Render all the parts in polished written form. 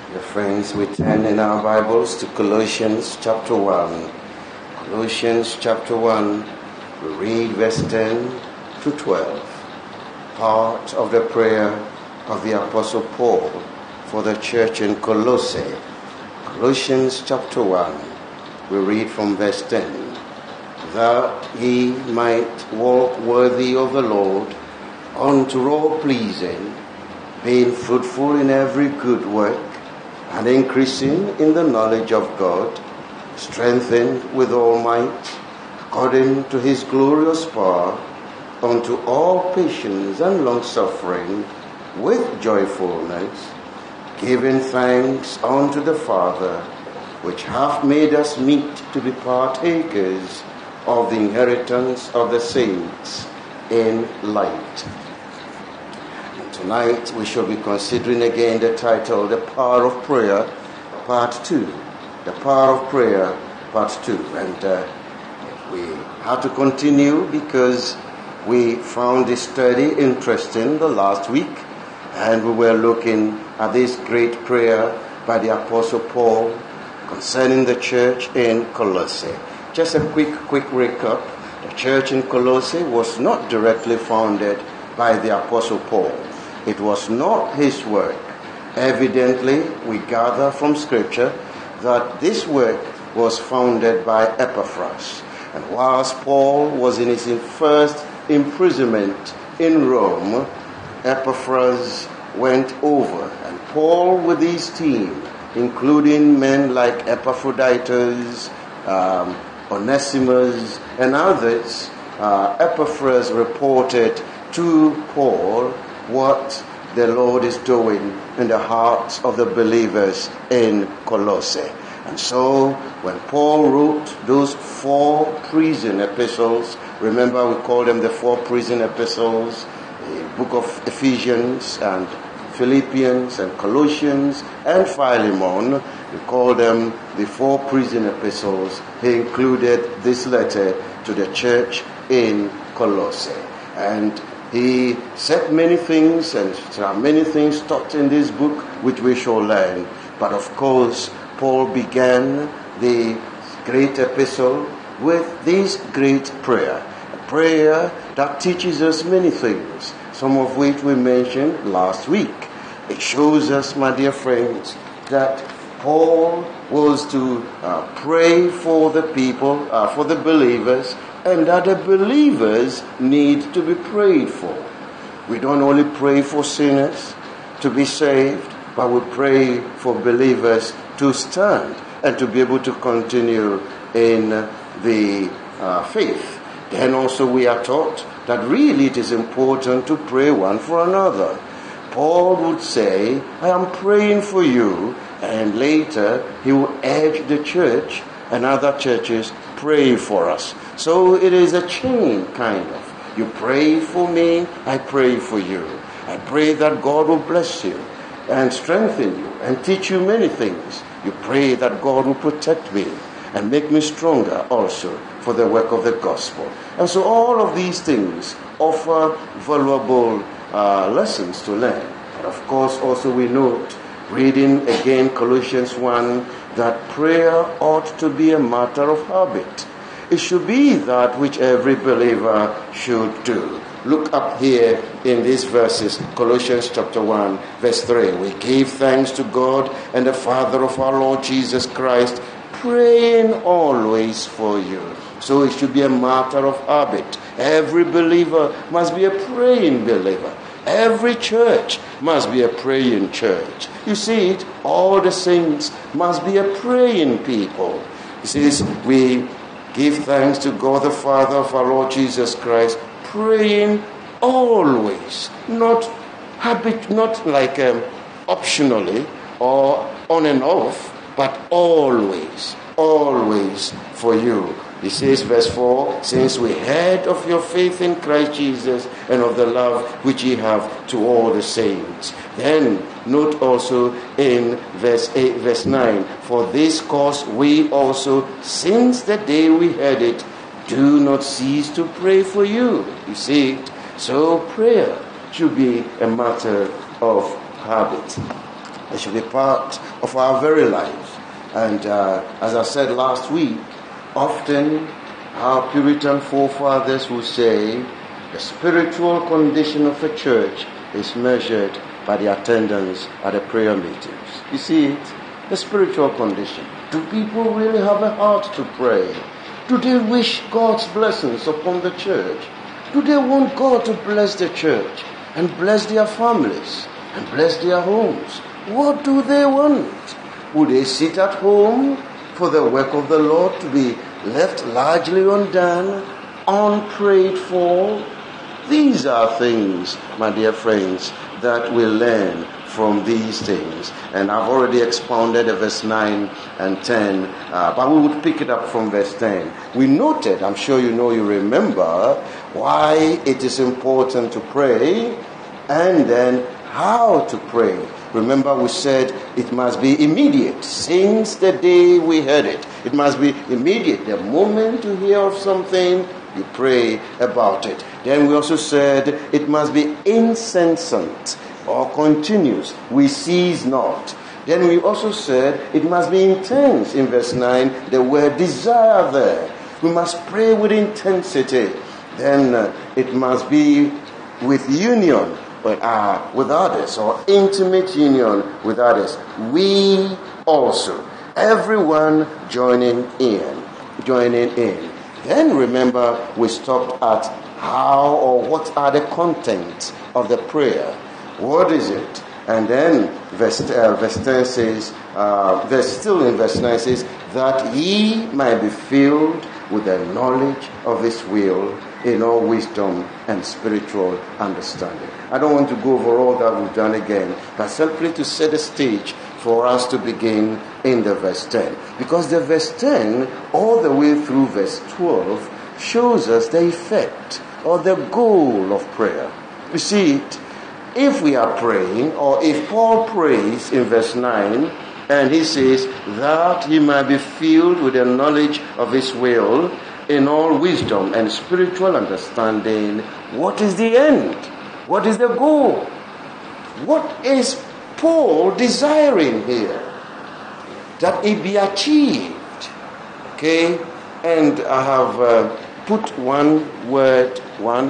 Dear friends, we turn in our Bibles to Colossians chapter 1. Colossians chapter 1, we read verse 10 to 12. Part of the prayer of the Apostle Paul for the church in Colossae. Colossians chapter 1, we read from verse 10. That ye might walk worthy of the Lord, unto all pleasing, being fruitful in every good work, and increasing in the knowledge of God, strengthened with all might, according to his glorious power, unto all patience and longsuffering, with joyfulness, giving thanks unto the Father, which hath made us meet to be partakers of the inheritance of the saints in light. Tonight we shall be considering again the title, The Power of Prayer, Part 2. The Power of Prayer, Part 2. And we have to continue because we found this study interesting the last week. And we were looking at this great prayer by the Apostle Paul concerning the church in Colossae. Just a quick recap. The church in Colossae was not directly founded by the Apostle Paul. It was not his work. Evidently, we gather from Scripture that this work was founded by Epaphras. And whilst Paul was in his first imprisonment in Rome, Epaphras went over. And Paul with his team, including men like Epaphroditus, Onesimus, and others, Epaphras reported to Paul what the Lord is doing in the hearts of the believers in Colossae. And so when Paul wrote those 4 prison epistles, remember we call them the 4 prison epistles, the book of Ephesians and Philippians and Colossians and Philemon, we call them the 4 prison epistles. He included this letter to the church in Colossae. And he said many things, and there are many things taught in this book which we shall learn. But of course, Paul began the great epistle with this great prayer. A prayer that teaches us many things, some of which we mentioned last week. It shows us, my dear friends, that Paul was to pray for the people, for the believers, and that the believers need to be prayed for. We don't only pray for sinners to be saved, but we pray for believers to stand and to be able to continue in the faith. Then also we are taught that really it is important to pray one for another. Paul would say, I am praying for you, and later he will urge the church and other churches, pray for us. So it is a chain, kind of. You pray for me, I pray for you. I pray that God will bless you and strengthen you and teach you many things. You pray that God will protect me and make me stronger also for the work of the gospel. And so all of these things offer valuable lessons to learn. But of course also we note, reading again Colossians 1, that prayer ought to be a matter of habit. It should be that which every believer should do. Look up here in these verses, Colossians chapter 1, verse 3. We give thanks to God and the Father of our Lord Jesus Christ, praying always for you. So it should be a matter of habit. Every believer must be a praying believer. Every church must be a praying church. You see it, all the saints must be a praying people. He says, we give thanks to God the Father of our Lord Jesus Christ, praying always, not like optionally or on and off, but always for you. He says, verse 4, since we heard of your faith in Christ Jesus and of the love which ye have to all the saints. Then note also in verse 9, for this cause we also, since the day we heard it, do not cease to pray for you. You see, so prayer should be a matter of habit. It should be part of our very lives. And as I said last week, often our Puritan forefathers would say the spiritual condition of a church is measured by the attendance at the prayer meetings. You see it? The spiritual condition. Do people really have a heart to pray? Do they wish God's blessings upon the church? Do they want God to bless the church and bless their families and bless their homes? What do they want? Would they sit at home for the work of the Lord to be left largely undone, unprayed for? These are things, my dear friends, that we learn from these things. And I've already expounded verse 9 and 10, but we would pick it up from verse 10. We noted, I'm sure you remember, why it is important to pray and then how to pray. Remember, we said it must be immediate since the day we heard it. It must be immediate. The moment you hear of something, you pray about it. Then we also said it must be incessant or continuous. We cease not. Then we also said it must be intense. In verse 9, the word desire there. We must pray with intensity. Then it must be with union with others, or intimate union with others. We also, everyone joining in. Then remember, we stopped at how or what are the contents of the prayer. What is it? And then verse 10 says, still in verse 9 says, that ye might be filled with the knowledge of his will in all wisdom and spiritual understanding. I don't want to go over all that we've done again, but simply to set the stage for us to begin in the verse 10. Because the verse 10, all the way through verse 12, shows us the effect or the goal of prayer. You see it? If we are praying, or if Paul prays in verse 9, and he says, that he might be filled with the knowledge of his will in all wisdom and spiritual understanding, what is the end? What is the goal? What is Paul desiring here? That it be achieved. Okay? And I have put one word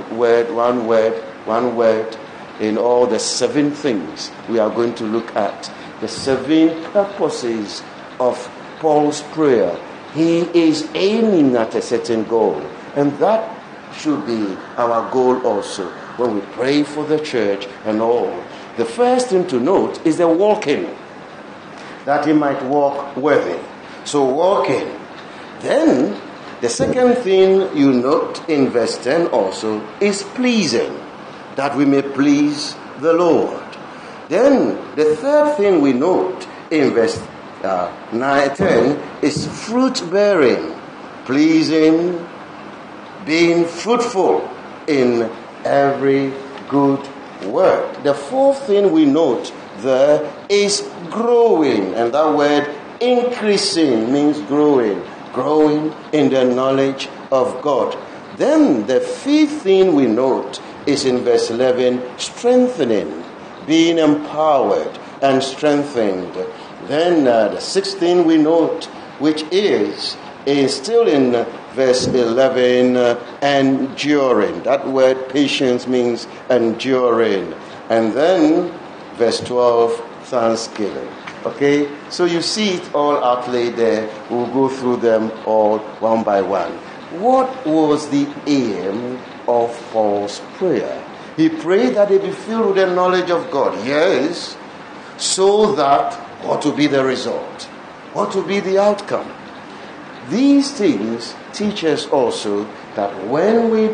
in all the 7 things we are going to look at. The 7 purposes of Paul's prayer. He is aiming at a certain goal. And that should be our goal also when we pray for the church and all. The first thing to note is the walking. That he might walk worthy. So walking. Then, the second thing you note in verse 10 also is pleasing. That we may please the Lord. Then, the third thing we note in verse 10 is fruit bearing, pleasing, being fruitful in every good work. The fourth thing we note there is growing, and that word increasing means growing in the knowledge of God. Then the fifth thing we note is in verse 11, strengthening, being empowered and strengthened. Then the sixth thing we note, which is still in verse 11, enduring. That word patience means enduring. And then verse 12, thanksgiving. Okay, so you see it all outlaid there. We'll go through them all one by one. What was the aim of Paul's prayer? He prayed that he be filled with the knowledge of God. Yes, so that what will be the result? What will be the outcome? These things teach us also that when we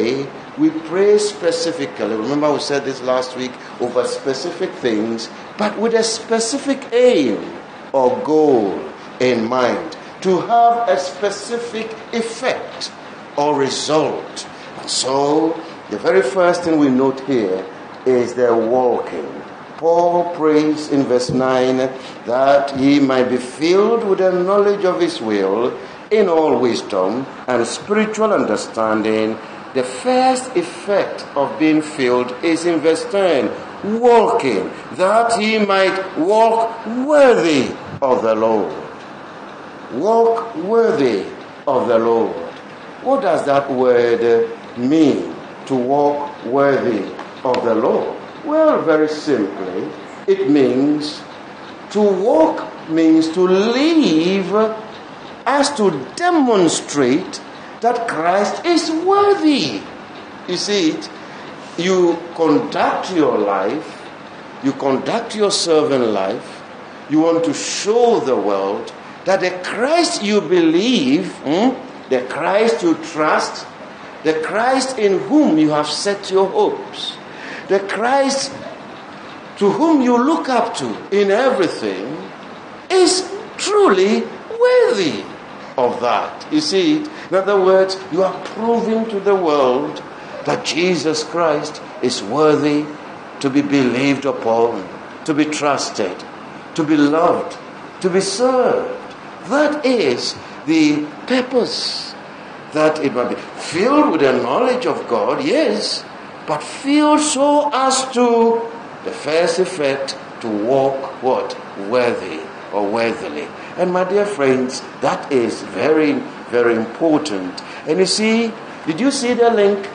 pray specifically. Remember we said this last week over specific things, but with a specific aim or goal in mind, to have a specific effect or result. And so, the very first thing we note here is the walking. Paul prays in verse 9 that he might be filled with the knowledge of his will in all wisdom and spiritual understanding. The first effect of being filled is in verse 10, walking, that he might walk worthy of the Lord. Walk worthy of the Lord. What does that word mean, to walk worthy of the Lord? Well, very simply, it means to walk means to live as to demonstrate that Christ is worthy. You see it? You conduct your life, you conduct your servant life, you want to show the world that the Christ you believe, the Christ you trust, the Christ in whom you have set your hopes, the Christ to whom you look up to in everything, is truly worthy of that. You see it? In other words, you are proving to the world that Jesus Christ is worthy to be believed upon, to be trusted, to be loved, to be served. That is the purpose. That it might be filled with the knowledge of God, yes, but filled so as to, the first effect, to walk what? Worthy or worthily. And my dear friends, that is very, very important. And you see, did you see the link?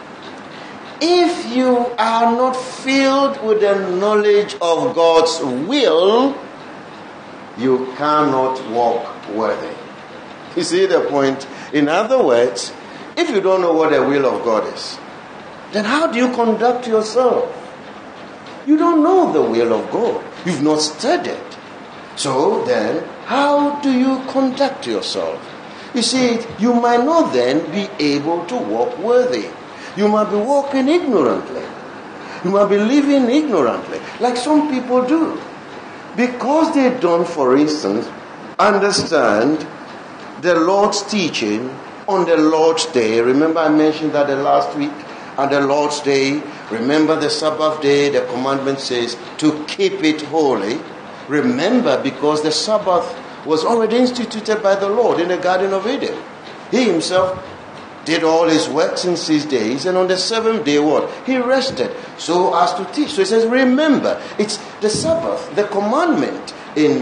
If you are not filled with the knowledge of God's will, you cannot walk worthy. You see the point? In other words, if you don't know what the will of God is, then how do you conduct yourself? You don't know the will of God. You've not studied. So then, how do you conduct yourself? You see, you might not then be able to walk worthy. You might be walking ignorantly. You might be living ignorantly, like some people do. Because they don't, for instance, understand the Lord's teaching on the Lord's Day. Remember I mentioned that the last week, on the Lord's Day, remember the Sabbath day, the commandment says to keep it holy. Remember, because the Sabbath was already instituted by the Lord in the Garden of Eden. He himself did all his works in 6 days, and on the seventh day, what? He rested, so as to teach. So he says, remember, it's the Sabbath, the commandment in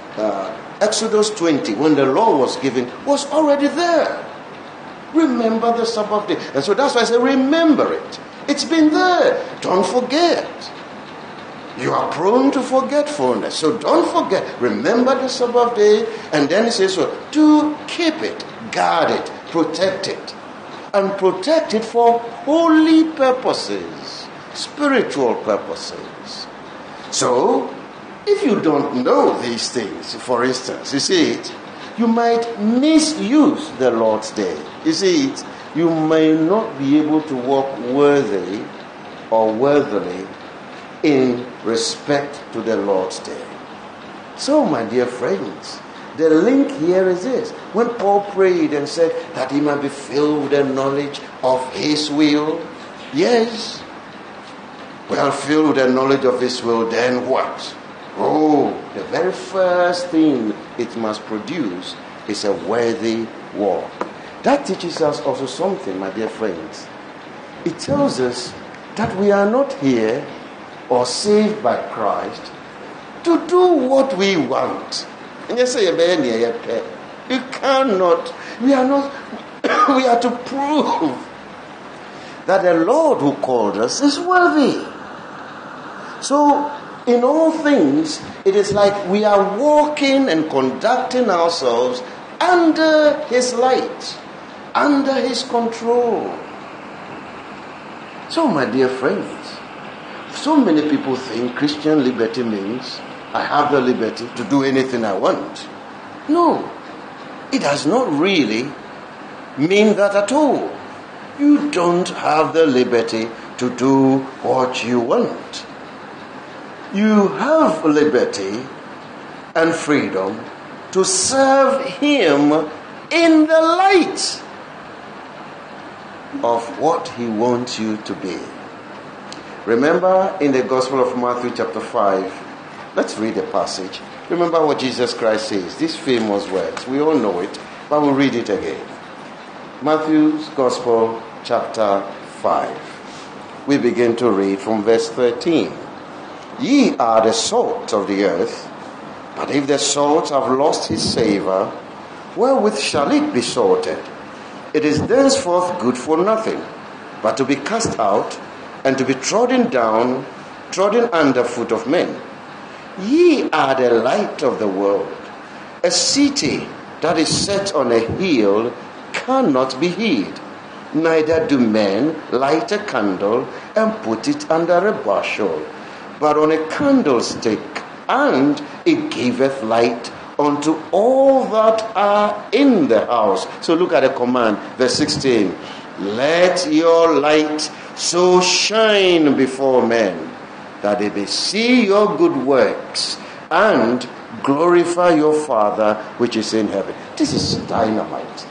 Exodus 20, when the law was given, was already there. Remember the Sabbath day. And so that's why I say, remember it. It's been there. Don't forget. You are prone to forgetfulness, so don't forget. Remember the Sabbath day, and then it says, so, to keep it, guard it, protect it. And protect it for holy purposes, spiritual purposes. So, if you don't know these things, for instance, you see it, you might misuse the Lord's Day. You see it, you may not be able to walk worthy or worthily in respect to the Lord's Day. So, my dear friends, the link here is this. When Paul prayed and said that he might be filled with the knowledge of his will, yes, well, filled with the knowledge of his will, then what? Oh, the very first thing it must produce is a worthy walk. That teaches us also something, my dear friends. It tells us that we are not here or saved by Christ to do what we want. And you say, you cannot, we are not, we are to prove that the Lord who called us is worthy. So, in all things, it is like we are walking and conducting ourselves under His light, under His control. So, my dear friends, so many people think Christian liberty means I have the liberty to do anything I want. No, it does not really mean that at all. You don't have the liberty to do what you want. You have liberty and freedom to serve Him in the light of what He wants you to be. Remember in the Gospel of Matthew chapter 5, let's read the passage. Remember what Jesus Christ says, these famous words. We all know it, but we'll read it again. Matthew's Gospel chapter 5. We begin to read from verse 13. Ye are the salt of the earth. But if the salt have lost his savour, wherewith shall it be salted? It is thenceforth good for nothing, but to be cast out, and to be trodden down, trodden under foot of men. Ye are the light of the world. A city that is set on a hill cannot be hid. Neither do men light a candle and put it under a bushel, but on a candlestick, and it giveth light unto all that are in the house. So look at the command, verse 16. Let your light so shine before men, that they may see your good works and glorify your Father which is in heaven. This is dynamite.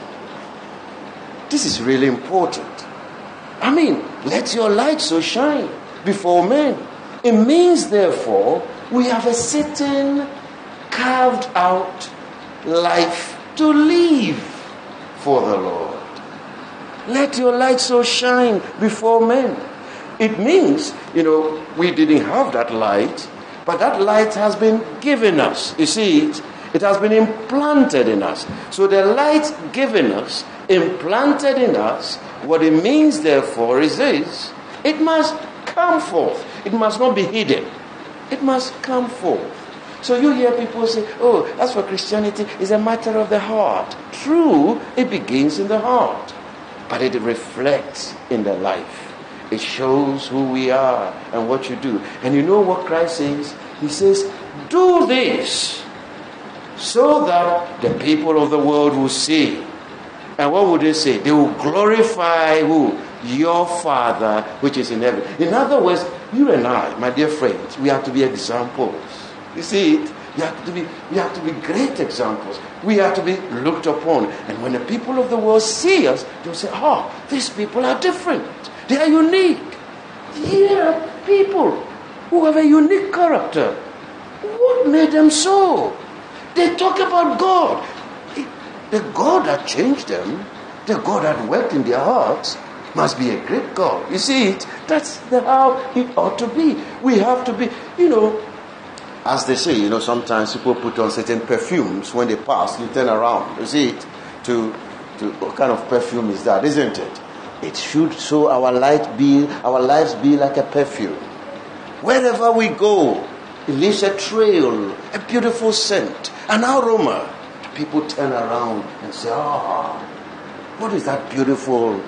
This is really important. I mean, let your light so shine before men. It means, therefore, we have a certain carved out life to live for the Lord. Let your light so shine before men. It means, we didn't have that light, but that light has been given us. You see it? It has been implanted in us. So the light given us, implanted in us, what it means, therefore, is this. It must come forth. It must not be hidden. It must come forth. So you hear people say, oh, as for Christianity, it's a matter of the heart. True, it begins in the heart. But it reflects in the life. It shows who we are and what you do. And you know what Christ says? He says, do this so that the people of the world will see. And what would they say? They will glorify who? Your Father which is in heaven. In other words, you and I, my dear friends, we have to be examples. You see it? We have to be great examples. We have to be looked upon. And when the people of the world see us, they'll say, oh, these people are different. They are unique. They are people who have a unique character. What made them so? They talk about God. The God that changed them, the God that worked in their hearts, must be a great God. You see it? That's how it ought to be. We have to be, as they say, sometimes people put on certain perfumes. When they pass, you turn around. You see it? What kind of perfume is that, isn't it? It should so our lives be like a perfume. Wherever we go, it leaves a trail, a beautiful scent, an aroma. People turn around and say, what is that beautiful,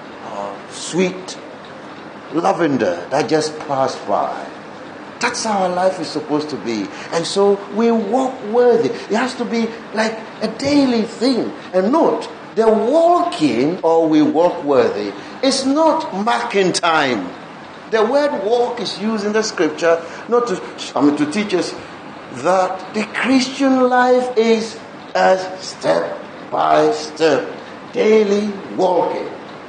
sweet lavender that just passed by? That's how our life is supposed to be. And so we walk worthy. It has to be like a daily thing. And note, the walking or we walk worthy is not marking time. The word walk is used in the scripture not to teach us that the Christian life is a step by step, daily walking.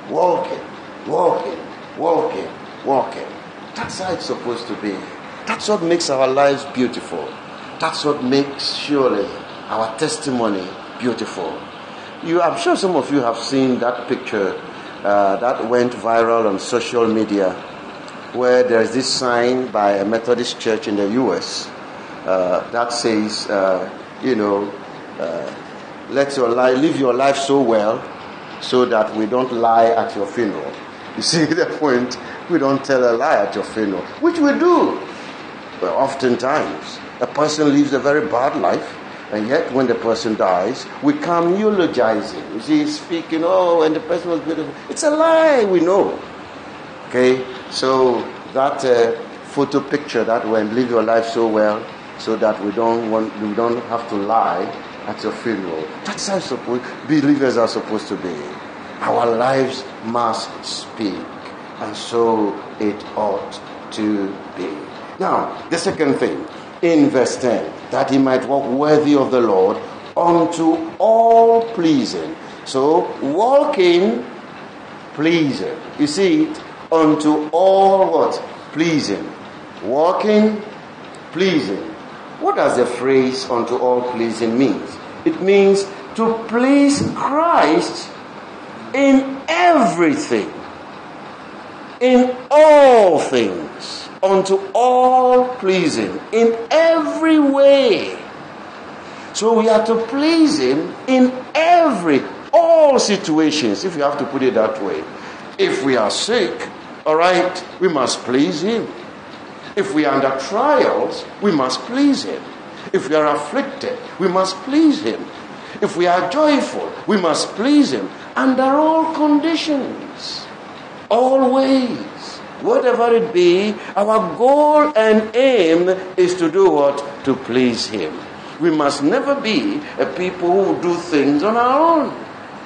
That's how it's supposed to be. That's what makes our lives beautiful. That's what makes, surely, our testimony beautiful. I'm sure some of you have seen that picture that went viral on social media, where there's this sign by a Methodist church in the U.S. That says, live your life so well so that we don't lie at your funeral. You see the point? We don't tell a lie at your funeral, which we do. But oftentimes, a person lives a very bad life, and yet when the person dies, we come eulogizing. You see, speaking, and the person was beautiful. It's a lie, we know. Okay? So that photo picture that went, live your life so well, so that we don't have to lie at your funeral. That's how believers are supposed to be. Our lives must speak, and so it ought to be. Now, the second thing, in verse 10, that he might walk worthy of the Lord unto all pleasing. So, walking pleasing. You see it? Unto all what? Pleasing. Walking pleasing. What does the phrase unto all pleasing mean? It means to please Christ in everything, in all things. unto all pleasing in every way. So we are to please him in all situations, if you have to put it that way. If we are sick, all right, we must please him. If we are under trials, we must please him. If we are afflicted, we must please him. If we are joyful, we must please him. Under all conditions, always, whatever it be, our goal and aim is to do what? To please him. We must never be a people who do things on our own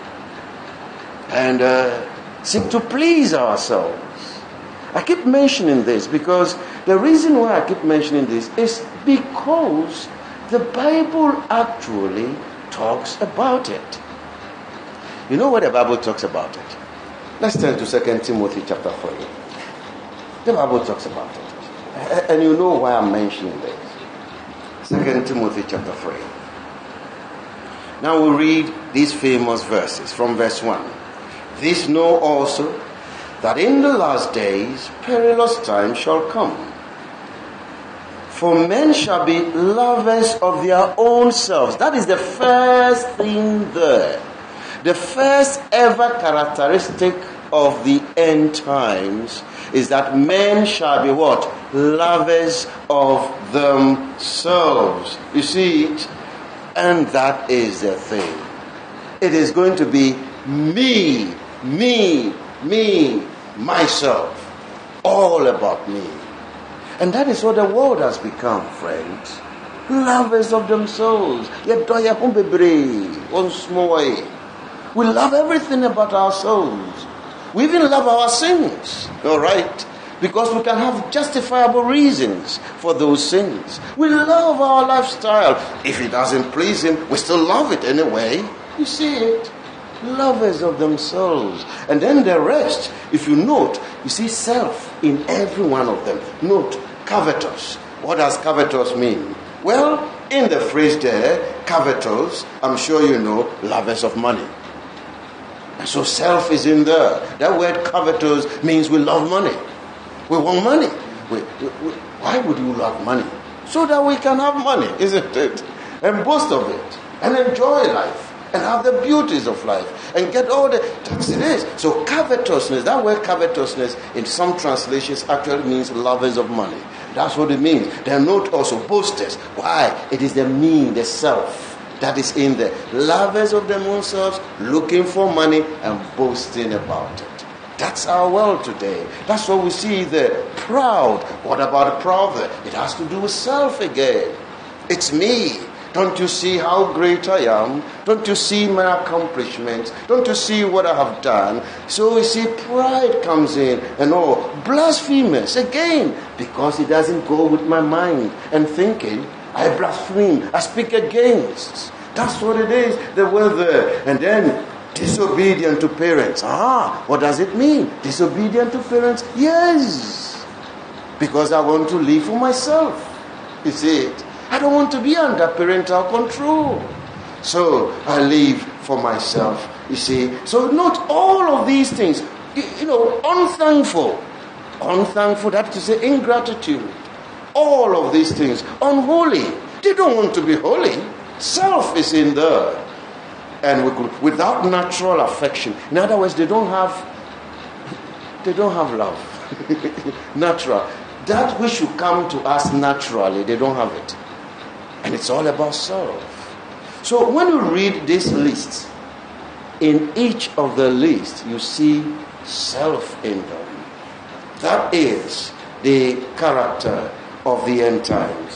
and seek to please ourselves. I keep mentioning this because the reason why I keep mentioning this is because the Bible actually talks about it. You know what the Bible talks about it? Let's turn to 2 Timothy chapter 3. The Bible talks about it. And you know why I'm mentioning this. 2 Timothy chapter 3. Now we read these famous verses from verse 1. This know also, that in the last days perilous times shall come. For men shall be lovers of their own selves. That is the first thing there. The first ever characteristic of the end times is that men shall be what? Lovers of themselves. You see it? And that is the thing. It is going to be me, myself. All about me. And that is what the world has become, friends. Lovers of themselves. We love everything about ourselves. We even love our sins. All right? Because we can have justifiable reasons for those sins. We love our lifestyle. If it doesn't please him, we still love it anyway. You see it? Lovers of themselves. And then the rest, if you note, you see self in every one of them. Note, covetous. What does covetous mean? Well, in the phrase there, covetous, I'm sure you know, lovers of money. And so self is in there. That word covetous means we love money. We want money. Why would you love money? So that we can have money, isn't it? And boast of it. And enjoy life. And have the beauties of life. And get all the... That's it is. So covetousness, that word covetousness in some translations actually means lovers of money. That's what it means. Then note also boasters. Why? It is the me, the self, that is in there. Lovers of their own selves, looking for money and boasting about it. That's our world today. That's what we see there. Proud. What about the proud there? It has to do with self again. It's me. Don't you see how great I am? Don't you see my accomplishments? Don't you see what I have done? So we see pride comes in and all. Blasphemous again, because it doesn't go with my mind and thinking. I blaspheme. I speak against. That's what it is. The word there. And then disobedient to parents. What does it mean? Disobedient to parents? Yes. Because I want to live for myself. You see it? I don't want to be under parental control. So I live for myself. You see? So not all of these things. Unthankful. Unthankful, that is to say ingratitude. All of these things. Unholy. They don't want to be holy. Self is in there. And without natural affection. In other words, they don't have love. Natural. That which should come to us naturally, they don't have it. And it's all about self. So when you read this list, in each of the lists, you see self in them. That is the character of the end times.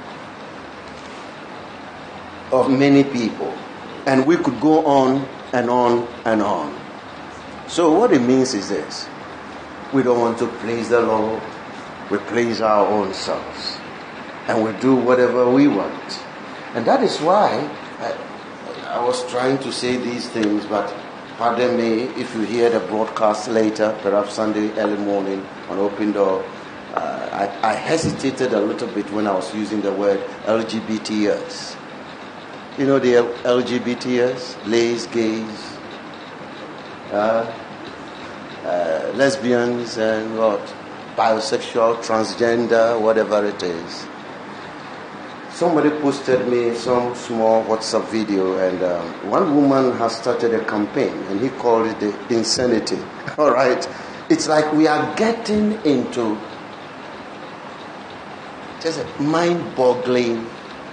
Of many people. And we could go on and on and on. So what it means is this. We don't want to please the Lord. We please our own selves. And we do whatever we want. And that is why I was trying to say these things, but pardon me if you hear the broadcast later, perhaps Sunday early morning on Open Door. I hesitated a little bit when I was using the word LGBTers. You know the LGBTers? Lays, gays, lesbians, and what? bisexual, transgender, whatever it is. Somebody posted me some small WhatsApp video, and one woman has started a campaign, and he called it the insanity. All right? It's like we are getting into just a mind-boggling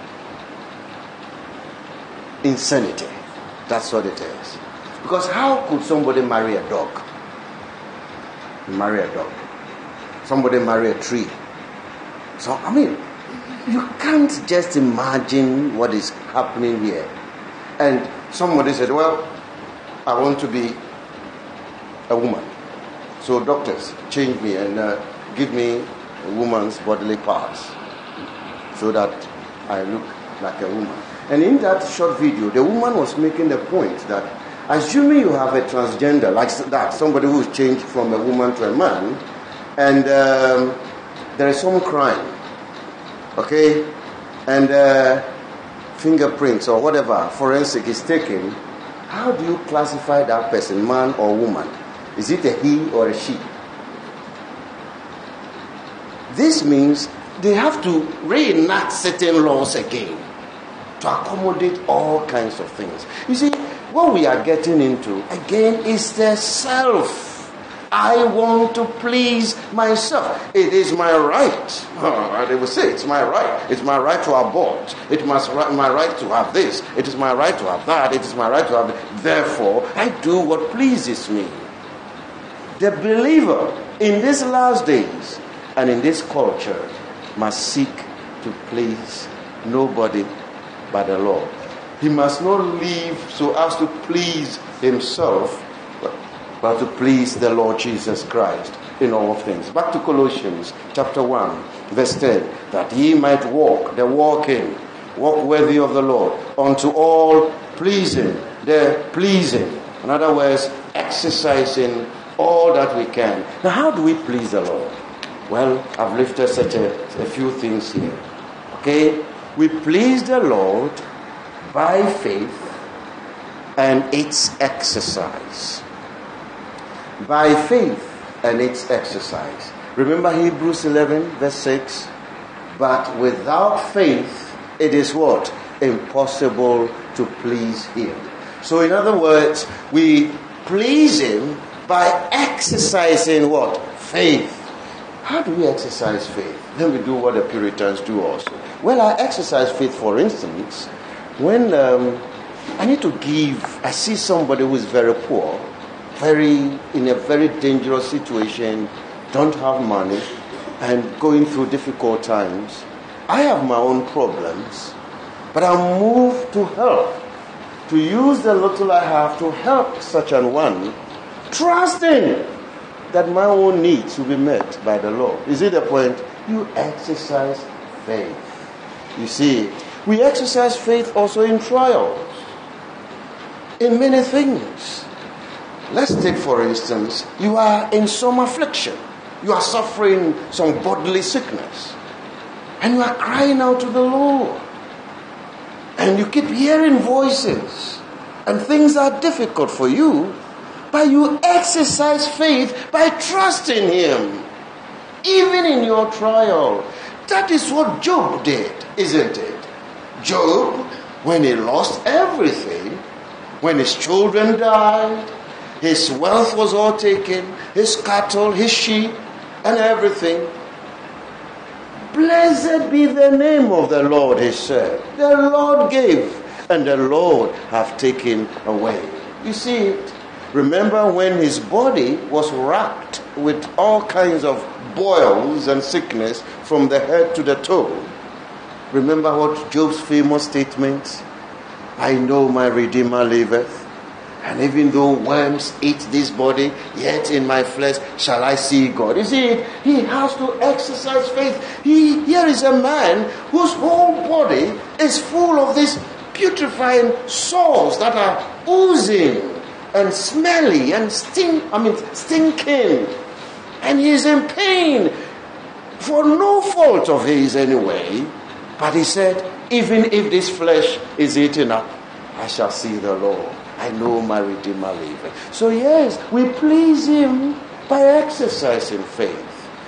insanity. That's what it is. Because how could somebody marry a dog? Marry a dog. Somebody marry a tree. So, I mean, you can't just imagine what is happening here. And somebody said, well, I want to be a woman. So doctors, change me and give me a woman's bodily parts so that I look like a woman. And in that short video, the woman was making the point that assuming you have a transgender, like that, somebody who's changed from a woman to a man, and there is some crime, okay, and fingerprints or whatever, forensic is taken, how do you classify that person, man or woman? Is it a he or a she? This means they have to reenact certain laws again to accommodate all kinds of things. You see, what we are getting into, again, is the self. I want to please myself. It is my right. They will say, it's my right. It's my right to abort. It is my right to have this. It is my right to have that. It is my right to have that. Therefore, I do what pleases me. The believer in these last days and in this culture must seek to please nobody but the Lord. He must not live so as to please himself, but to please the Lord Jesus Christ in all things. Back to Colossians chapter 1, verse 10. That ye might walk worthy of the Lord, unto all pleasing, the pleasing. In other words, exercising all that we can. Now, how do we please the Lord? Well, I've lifted such a few things here. Okay? We please the Lord by faith and its exercise. By faith and its exercise. Remember Hebrews 11, verse 6? But without faith, it is what? Impossible to please him. So in other words, we please him by exercising what? Faith. How do we exercise faith? Then we do what the Puritans do also. Well, I exercise faith, for instance, when I need to give, I see somebody who is very poor, in a very dangerous situation, don't have money, and going through difficult times. I have my own problems, but I'm moved to help, to use the little I have to help such an one, trusting that my own needs will be met by the Lord. You see the point? You exercise faith. You see, we exercise faith also in trials, in many things. Let's take, for instance, you are in some affliction. You are suffering some bodily sickness. And you are crying out to the Lord. And you keep hearing voices. And things are difficult for you. But you exercise faith by trusting him. Even in your trial. That is what Job did, isn't it? Job, when he lost everything, when his children died, his wealth was all taken, his cattle, his sheep, and everything. Blessed be the name of the Lord, he said. The Lord gave, and the Lord have taken away. You see it? Remember when his body was racked with all kinds of boils and sickness from the head to the toe. Remember what Job's famous statement? I know my Redeemer liveth. And even though worms eat this body, yet in my flesh shall I see God. You see, he has to exercise faith. Here is a man whose whole body is full of these putrefying sores that are oozing and smelly and stinking. And he is in pain for no fault of his anyway. But he said, even if this flesh is eaten up, I shall see the Lord. I know my Redeemer liveth. So yes, we please him by exercising faith.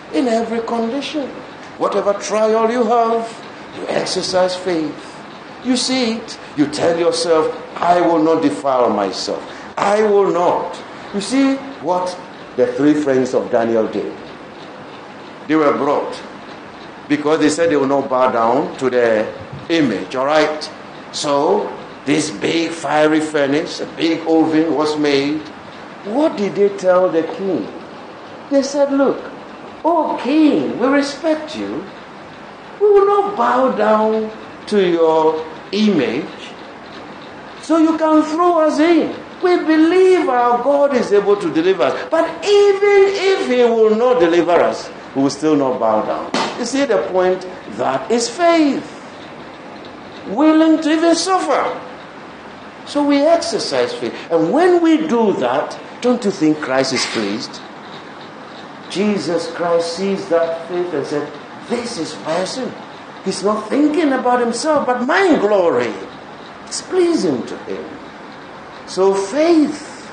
in every condition. Whatever trial you have, you exercise faith. You see it. You tell yourself, I will not defile myself. I will not. You see what the three friends of Daniel did. They were brought because they said they will not bow down to the image. All right. So this big fiery furnace, a big oven was made. What did they tell the king? They said, look, oh king, we respect you. We will not bow down to your image, so you can throw us in. We believe our God is able to deliver us. But even if he will not deliver us, we will still not bow down. You see the point? That is faith. Willing to even suffer. So we exercise faith. And when we do that, don't you think Christ is pleased? Jesus Christ sees that faith and said, this is person. He's not thinking about himself, but my glory. It's pleasing to him. So faith.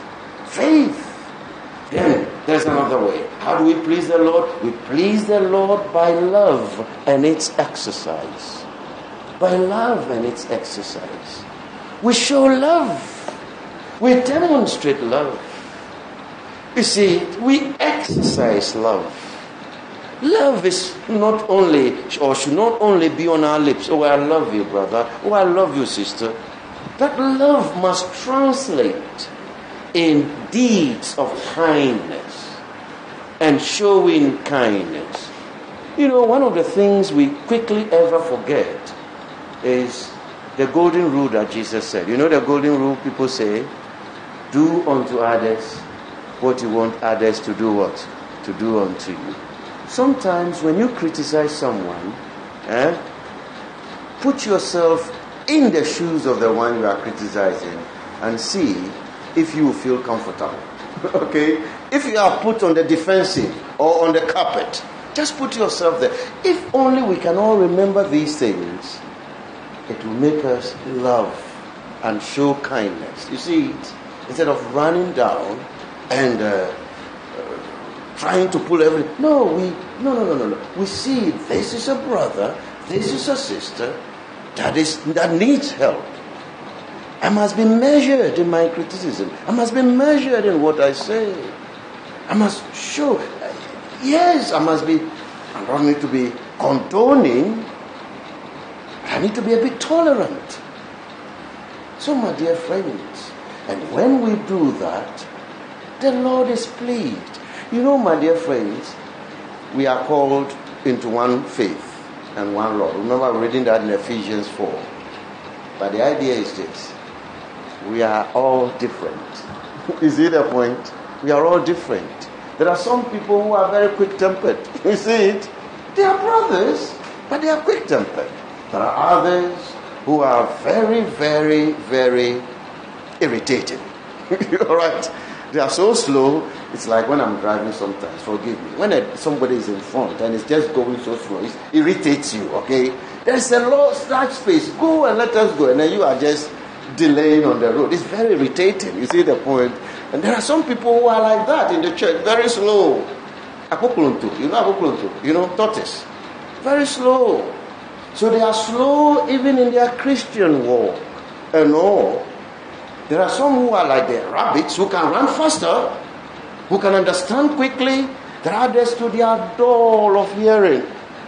Then there's another way. How do we please the Lord? We please the Lord by love and its exercise. By love and its exercise. We show love. We demonstrate love. You see, we exercise love. Love is not only, or should not only be on our lips. Oh, I love you, brother. Oh, I love you, sister. That love must translate in deeds of kindness and showing kindness. You know, one of the things we quickly ever forget is the golden rule that Jesus said. You know the golden rule people say, do unto others what you want others to do what? To do unto you. Sometimes when you criticize someone, put yourself in the shoes of the one you are criticizing and see if you feel comfortable. Okay? If you are put on the defensive or on the carpet, just put yourself there. If only we can all remember these things, it will make us love and show kindness. You see it? Instead of running down and trying to pull everything. No. We see this is a brother, this is a sister that needs help. I must be measured in my criticism. I must be measured in what I say. I must show. Yes, I don't need to be condoning. I need to be a bit tolerant. So, my dear friends, and when we do that, the Lord is pleased. You know, my dear friends, we are called into one faith and one Lord. Remember reading that in Ephesians 4. But the idea is this. We are all different. Is it a point? We are all different. There are some people who are very quick-tempered. You see it? They are brothers, but they are quick-tempered. There are others who are very, very, very irritating. All right? They are so slow. It's like when I'm driving sometimes, forgive me. When somebody is in front and it's just going so slow, it irritates you, okay? There's a large space. Go and let us go. And then you are just delaying on the road. It's very irritating. You see the point? And there are some people who are like that in the church. Very slow. Apokuluntu. You know Apokuluntu? You know, tortoise. Very slow. So they are slow even in their Christian walk. And all. There are some who are like the rabbits who can run faster, who can understand quickly. There are others to their dull of hearing.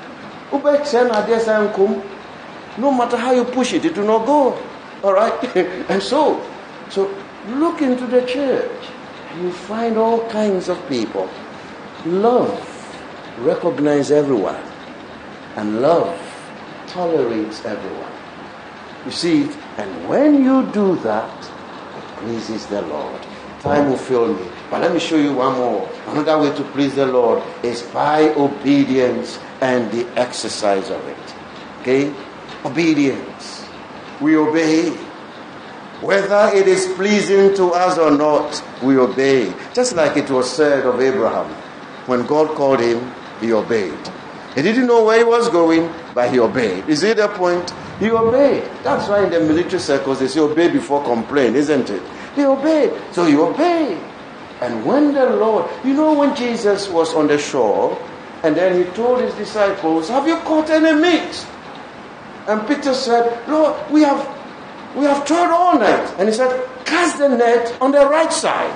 No matter how you push it, it will not go. All right? And so look into the church. You find all kinds of people. Love recognizes everyone. And love tolerates everyone. You see it? And when you do that, pleases the Lord. Time will fail me. But let me show you one more. Another way to please the Lord is by obedience and the exercise of it. Okay? Obedience. We obey. Whether it is pleasing to us or not, we obey. Just like it was said of Abraham. When God called him, he obeyed. He didn't know where he was going, but he obeyed. Is it the point? He obeyed. That's why in the military circles they say obey before complain, isn't it? He obeyed. So he obeyed. And when the Lord, you know, when Jesus was on the shore And then he told his disciples, have you caught any meat? And Peter said, Lord, we have toiled all night. And he said, cast the net on the right side.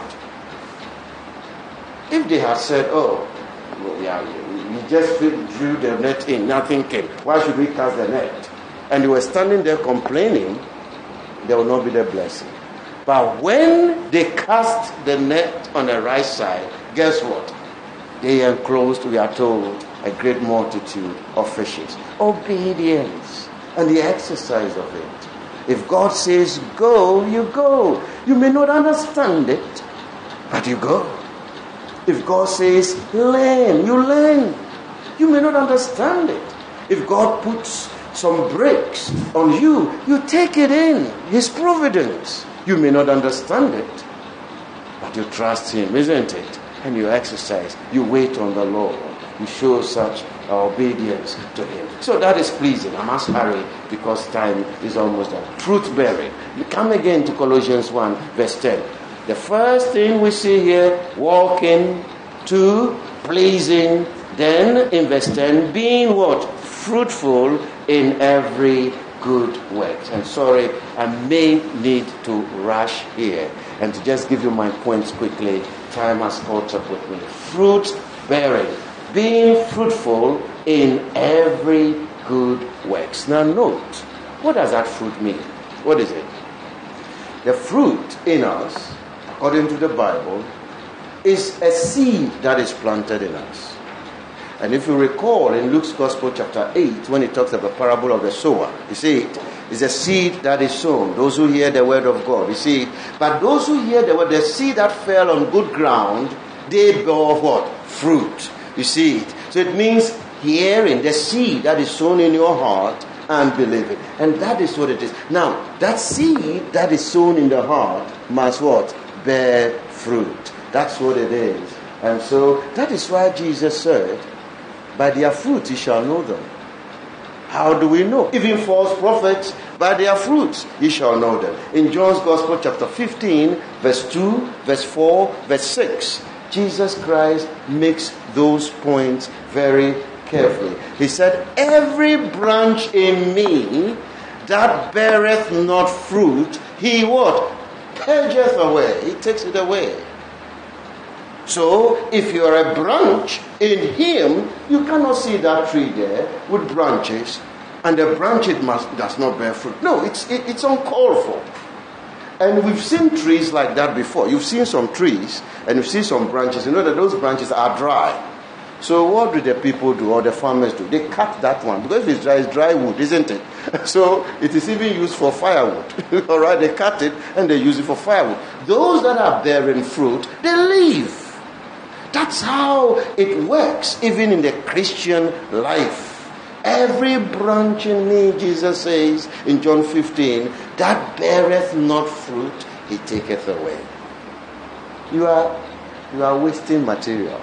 If they had said, oh, we just drew the net in, nothing came. Why should we cast the net? And they were standing there complaining, there will not be the blessing. But when they cast the net on the right side, guess what? They enclosed, we are told, a great multitude of fishes. Obedience and the exercise of it. If God says go, you go. You may not understand it, but you go. If God says learn, you learn. You may not understand it. If God puts some brakes on you, you take it in. His providence. You may not understand it, but you trust Him, isn't it? And you exercise. You wait on the Lord. You show such obedience to Him. So that is pleasing. I must hurry because time is almost done. Fruit bearing. You come again to Colossians 1 verse 10. The first thing we see here, walking, 2, pleasing, then in verse 10, being what? Fruitful in every good work. And sorry, I may need to rush here and to just give you my points quickly. Time has caught up with me. Fruit bearing, being fruitful in every good works. Now note, what does that fruit mean? What is it? The fruit in us, according to the Bible, is a seed that is planted in us. And if you recall in Luke's Gospel chapter 8, when it talks about the parable of the sower, you see it's a seed that is sown. Those who hear the word of God, you see. But those who hear the word, the seed that fell on good ground, they bore what? Fruit. You see it. So it means hearing the seed that is sown in your heart and believing. And that is what it is. Now, that seed that is sown in the heart must what? Bear fruit. That's what it is. And so that is why Jesus said, by their fruit ye shall know them. How do we know? Even false prophets, by their fruits ye shall know them. In John's Gospel chapter 15, verse 2, verse 4, verse 6, Jesus Christ makes those points very carefully. He said, every branch in me that beareth not fruit, he what? Purgeth away. He takes it away. So, if you are a branch in Him, you cannot see that tree there with branches, and the branch does not bear fruit. No, it's uncalled for. And we've seen trees like that before. You've seen some trees, and you've seen some branches. You know that those branches are dry. So what do the people do, or the farmers do? They cut that one, because if it's dry wood, isn't it? So it is even used for firewood. All right, they cut it, and they use it for firewood. Those that are bearing fruit, they leave. That's how it works, even in the Christian life. Every branch in me, Jesus says in John 15, that beareth not fruit, He taketh away. You are wasting material.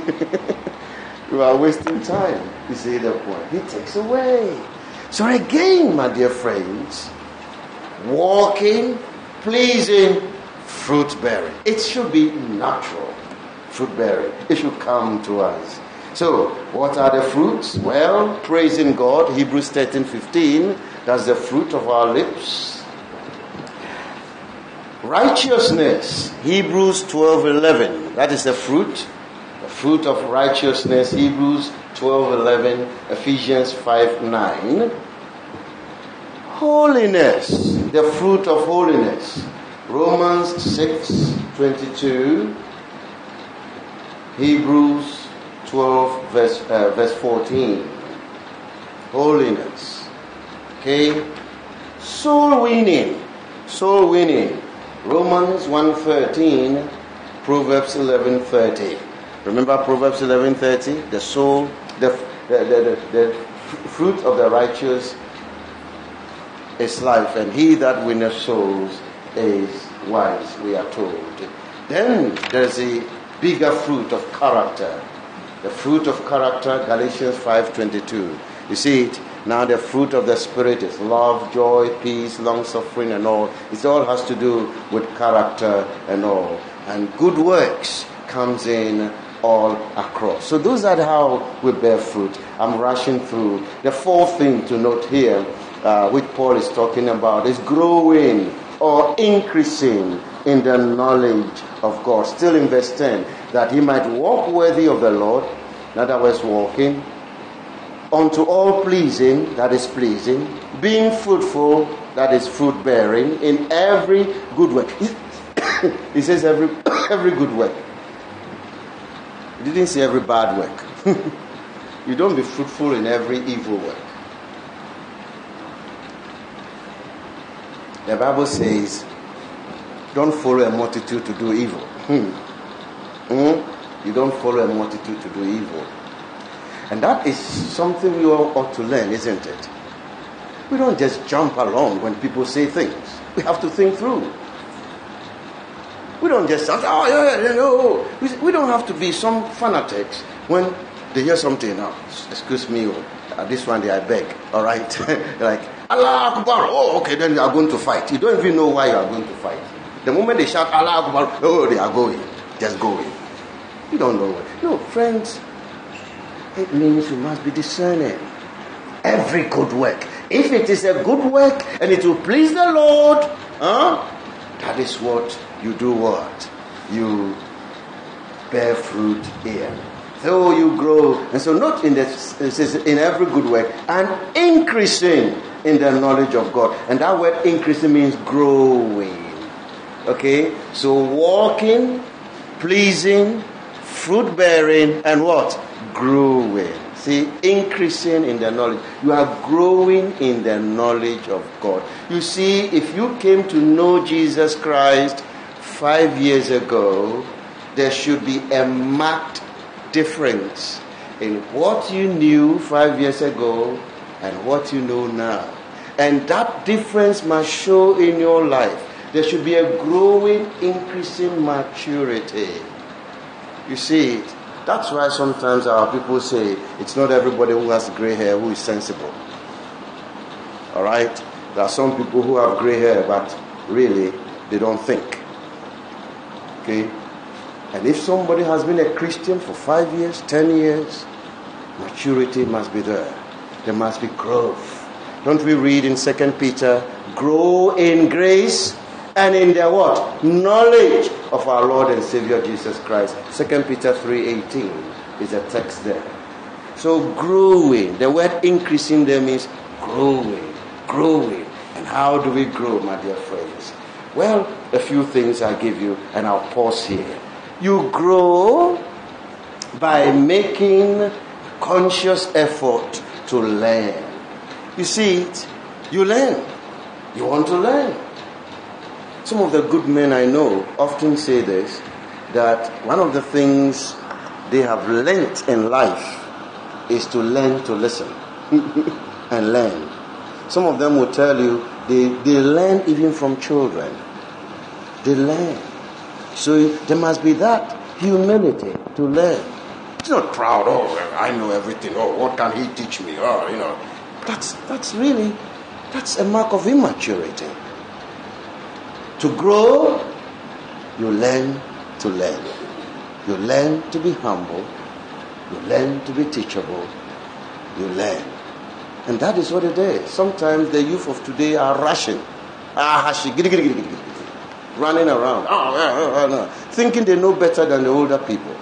You are wasting time. You see the point? He takes away. So again, my dear friends, walking, pleasing, fruit bearing. It should be natural. Fruit bearing. It should come to us. So, what are the fruits? Well, praising God, Hebrews 13:15, that's the fruit of our lips. Righteousness, Hebrews 12:11, that is the fruit of righteousness, Hebrews 12:11, Ephesians 5:9. Holiness, the fruit of holiness, Romans 6:22. Hebrews 12 verse 14. Holiness. Okay. Soul winning. Romans 1:13. Proverbs 11:30. Remember Proverbs 11:30? The soul, the fruit of the righteous is life, and he that winneth souls is wise, we are told. Then there's a bigger fruit of character. The fruit of character, Galatians 5:22. You see it? Now the fruit of the Spirit is love, joy, peace, long-suffering and all. It all has to do with character and all. And good works comes in all across. So those are how we bear fruit. I'm rushing through. The fourth thing to note here, which Paul is talking about, is growing or increasing in the knowledge of God. Still in verse 10, that he might walk worthy of the Lord, in other words, walking, unto all pleasing, that is pleasing, being fruitful, that is fruit bearing, in every good work. He says every good work. He didn't say every bad work. You don't be fruitful in every evil work. The Bible says, don't follow a multitude to do evil. You don't follow a multitude to do evil. And that is something we all ought to learn, isn't it? We don't just jump along when people say things. We have to think through. We don't just say, we don't have to be some fanatics when they hear something. Now, excuse me, this one day I beg, all right? Like, Allah Akbar, oh, okay, then you are going to fight. You don't even know why you are going to fight. The moment they shout Allah Akbar, oh, they are going. Just going. You don't know what. No, friends, it means you must be discerning. Every good work. If it is a good work and it will please the Lord, that is what you do what? You bear fruit in. So you grow. And so not in this, it says in every good work and increasing in the knowledge of God. And that word increasing means growing. Okay? So walking, pleasing, fruit bearing, and what? Growing. See, increasing in the knowledge. You are growing in the knowledge of God. You see, if you came to know Jesus Christ 5 years ago, there should be a marked difference in what you knew 5 years ago and what you know now. And that difference must show in your life. There should be a growing, increasing maturity. You see it. That's why sometimes our people say it's not everybody who has gray hair who is sensible. Alright? There are some people who have gray hair but really they don't think. Okay? And if somebody has been a Christian for 5 years, 10 years, maturity must be there. There must be growth. Don't we read in 2 Peter, grow in grace and in the what? Knowledge of our Lord and Savior Jesus Christ. 2 Peter 3:18 is a text there. So growing, the word increasing there means growing. And how do we grow, my dear friends? Well, a few things I give you and I'll pause here. You grow by making conscious effort to learn. You see it? You learn. You want to learn. Some of the good men I know often say this, that one of the things they have learnt in life is to learn to listen and learn. Some of them will tell you they learn even from children. They learn. So there must be that humility to learn. It's not proud, I know everything, what can he teach me? That's a mark of immaturity. To grow, you learn to learn. You learn to be humble. You learn to be teachable. You learn. And that is what it is. Sometimes the youth of today are rushing. Running around. Thinking they know better than the older people.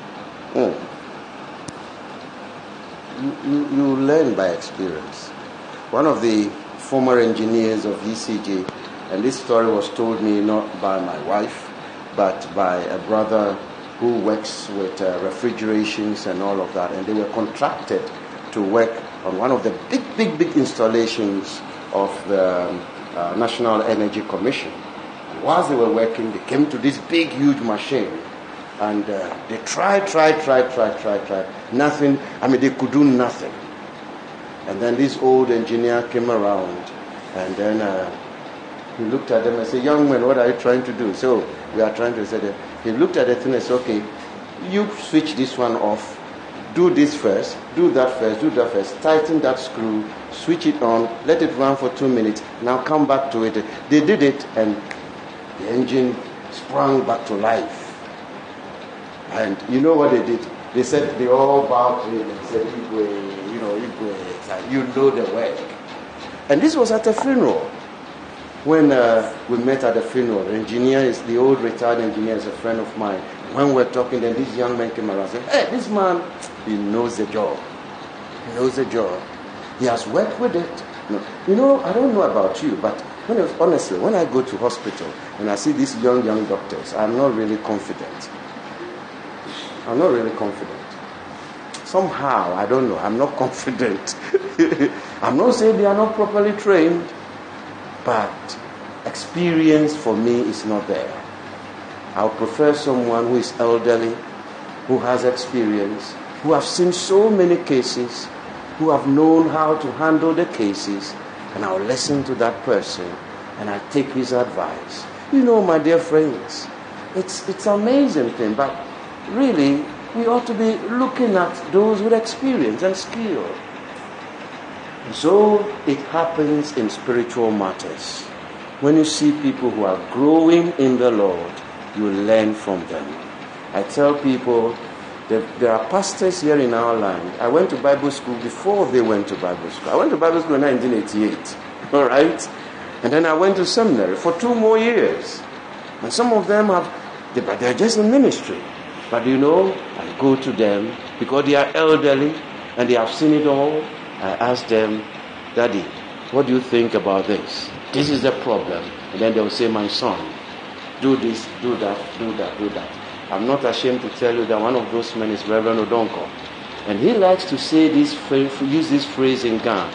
You learn by experience. One of the former engineers of ECG, and this story was told me not by my wife, but by a brother who works with refrigerations and all of that. And they were contracted to work on one of the big installations of the National Energy Commission. And whilst they were working, they came to this big, huge machine. And they tried. Nothing. They could do nothing. And then this old engineer came around, and then he looked at them and said, "Young man, what are you trying to do?" So we are trying to say that. He looked at the thing and said, "Okay, you switch this one off. Do this first. Do that first. Tighten that screw. Switch it on. Let it run for 2 minutes. Now come back to it." They did it, and the engine sprang back to life. And you know what they did? They said, they all bowed to him and said, Igwe, Igwe, you know the work. And this was at a funeral. When we met at the funeral, the old retired engineer is a friend of mine. When we were talking, then this young man came around and said, hey, this man, he knows the job. He knows the job. He has worked with it. I don't know about you, but honestly, when I go to hospital and I see these young doctors, I'm not really confident. Somehow, I don't know, I'm not confident. I'm not saying they are not properly trained, but experience for me is not there. I would prefer someone who is elderly, who has experience, who have seen so many cases, who have known how to handle the cases, and I'll listen to that person and I take his advice. My dear friends, it's an amazing thing, but really, we ought to be looking at those with experience and skill. And so it happens in spiritual matters. When you see people who are growing in the Lord, you learn from them. I tell people, there are pastors here in our land. I went to Bible school before they went to Bible school. I went to Bible school in 1988. All right? And then I went to seminary for 2 more years. And some of them but they're just in ministry. But I go to them because they are elderly and they have seen it all. I ask them, Daddy, what do you think about this? This is the problem. And then they'll say, my son, do this, do that, do that, do that. I'm not ashamed to tell you that one of those men is Reverend Odonko. And he likes to say use this phrase in Ghana.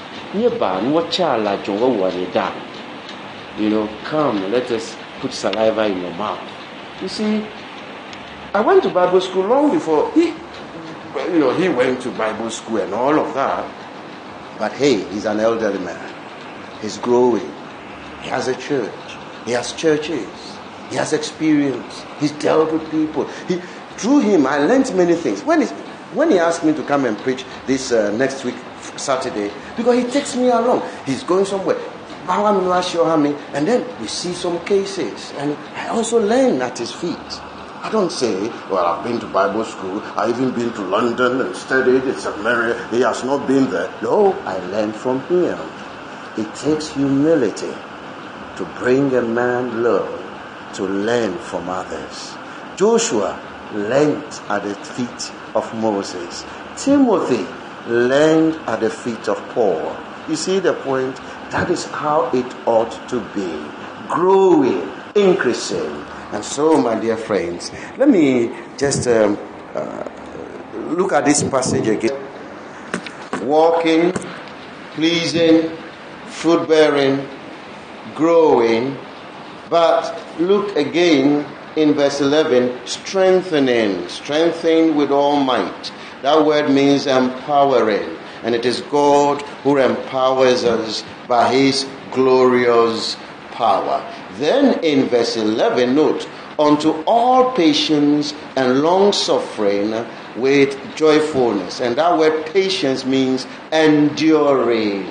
Come, let us put saliva in your mouth. You see, I went to Bible school long before he went to Bible school and all of that. But hey, he's an elderly man. He's growing. He has a church. He has churches. He has experience. He's dealt with people. Through him, I learned many things. When he asked me to come and preach this next week, Saturday, because he takes me along. He's going somewhere. And then we see some cases. And I also learn at his feet. I don't say, well, I've been to Bible school. I've even been to London and studied. It's a mirror. He has not been there. No, I learned from him. It takes humility to bring a man low, to learn from others. Joshua learned at the feet of Moses. Timothy learned at the feet of Paul. You see the point? That is how it ought to be. Growing, increasing. And so, my dear friends, let me just look at this passage again. Walking, pleasing, fruit-bearing, growing. But look again in verse 11, strengthening with all might. That word means empowering. And it is God who empowers us by his glorious power. Then in verse 11, note, unto all patience and long suffering with joyfulness. And that word patience means enduring.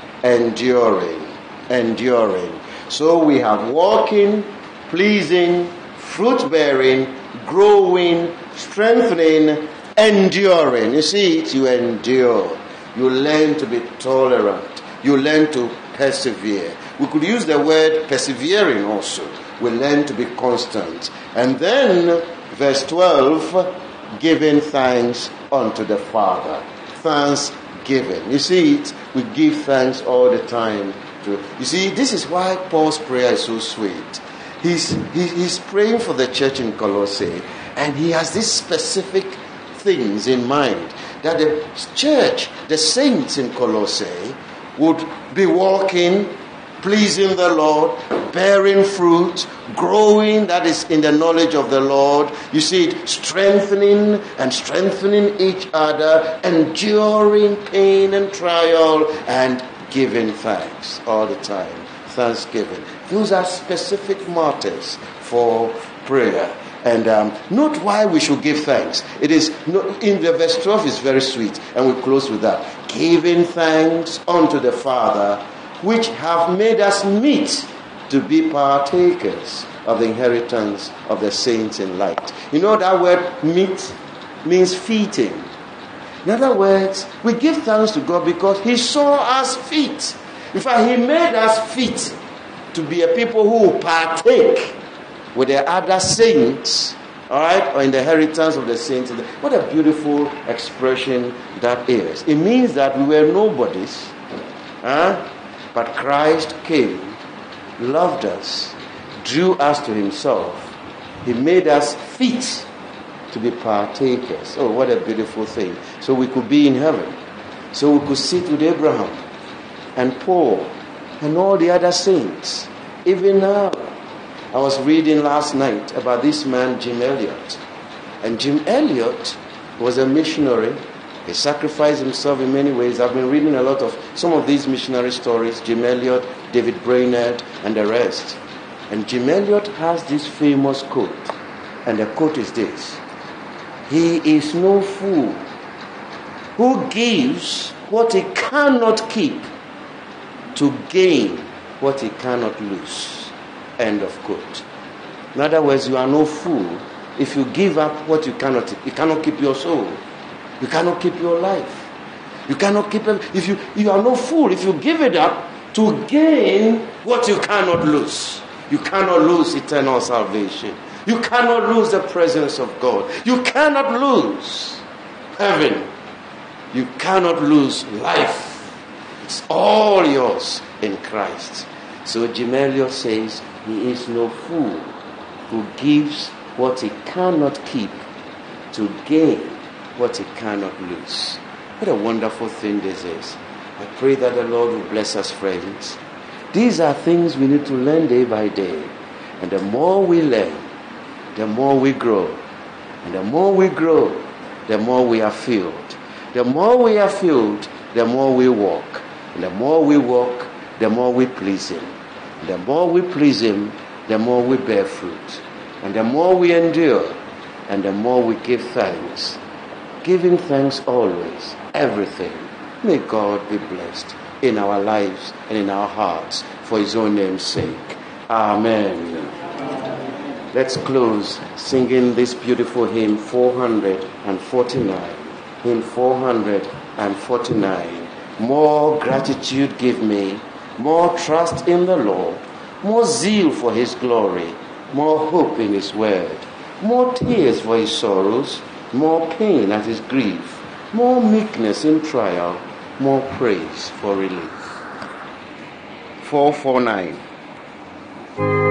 So we have walking, pleasing, fruit-bearing, growing, strengthening, enduring. You see it, you endure. You learn to be tolerant. You learn to persevere. We could use the word persevering also. We learn to be constant. And then, verse 12, giving thanks unto the Father. Thanksgiving. You see it? We give thanks all the time. You see, this is why Paul's prayer is so sweet. He's praying for the church in Colossae, and he has these specific things in mind, that the church, the saints in Colossae, would be walking, pleasing the Lord, bearing fruit, growing, that is in the knowledge of the Lord. You see it, strengthening each other, enduring pain and trial, and giving thanks all the time. Thanksgiving. Those are specific matters for prayer. And note why we should give thanks. It is in the verse 12 is very sweet, and we close with that. Giving thanks unto the Father, which have made us meet to be partakers of the inheritance of the saints in light. You know that word meet means fitting. In other words, we give thanks to God because He saw us fit. In fact, He made us fit to be a people who will partake with the other saints, all right, or in the inheritance of the saints. What a beautiful expression that is. It means that we were nobodies, but Christ came, loved us, drew us to Himself. He made us fit to be partakers. Oh, what a beautiful thing. So we could be in heaven. So we could sit with Abraham and Paul and all the other saints. Even now, I was reading last night about this man, Jim Elliot. And Jim Elliot was a missionary. He sacrificed himself in many ways. I've been reading a lot of some of these missionary stories, Jim Elliot, David Brainerd, and the rest. And Jim Elliot has this famous quote. And the quote is this: "He is no fool who gives what he cannot keep to gain what he cannot lose." End of quote. In other words, you are no fool if you give up what you cannot keep your soul. You cannot keep your life. You cannot keep it. You are no fool if you give it up to gain what you cannot lose. You cannot lose eternal salvation. You cannot lose the presence of God. You cannot lose heaven. You cannot lose life. It's all yours in Christ. So Jim Elliot says, he is no fool who gives what he cannot keep to gain what he cannot lose. What a wonderful thing this is. I pray that the Lord will bless us, friends. These are things we need to learn day by day. And the more we learn, the more we grow. And the more we grow, the more we are filled. The more we are filled, the more we walk. And the more we walk, the more we please Him. And the more we please Him, the more we bear fruit. And the more we endure, and the more we give thanks. Giving thanks always, everything. May God be blessed in our lives and in our hearts for His own name's sake. Amen. Let's close singing this beautiful hymn 449. Hymn 449. More gratitude give me, more trust in the Lord, more zeal for His glory, more hope in His word, more tears for His sorrows, more pain at His grief, more meekness in trial, more praise for relief. 449.